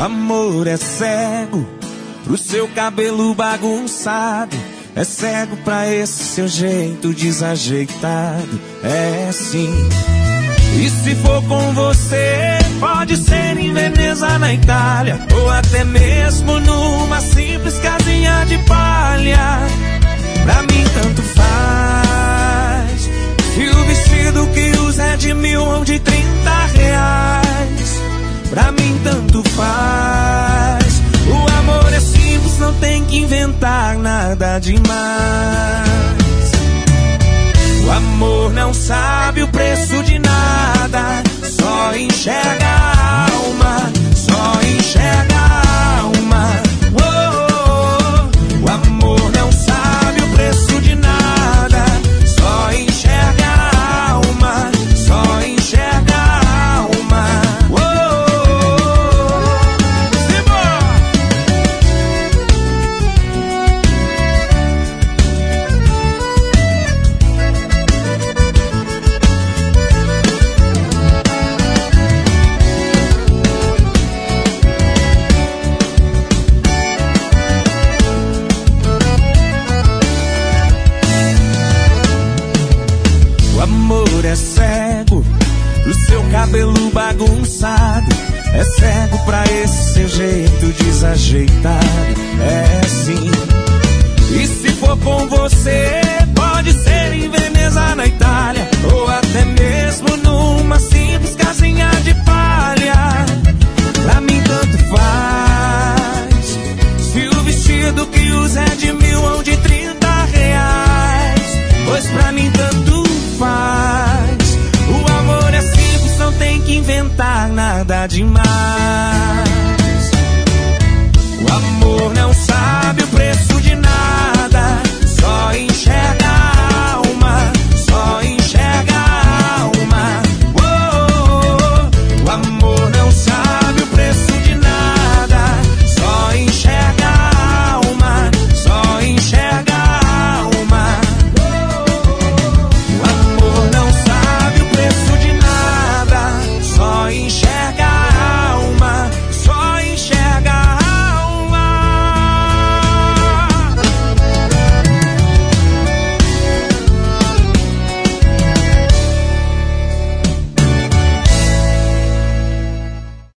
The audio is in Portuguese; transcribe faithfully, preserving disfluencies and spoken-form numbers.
amor é cego pro seu cabelo bagunçado, é cego pra esse seu jeito desajeitado, é sim. E se for com você, pode ser em Veneza, na Itália, ou até mesmo numa simples casinha de palha. Pra mim tanto faz se o vestido que usa é de mil ou de trinta reais. Pra mim tanto faz, o amor é simples, não tem que inventar nada demais. O amor não sabe o preço de nada, só enxerga a alma, só enxerga a alma. Oh, oh, oh. O amor não sabe o preço de nada, só enxerga a alma, só enxerga a alma. Oh, oh, oh. Simbora! É cego pro seu cabelo bagunçado, é cego pra esse seu jeito desajeitado, é sim. E se for com você,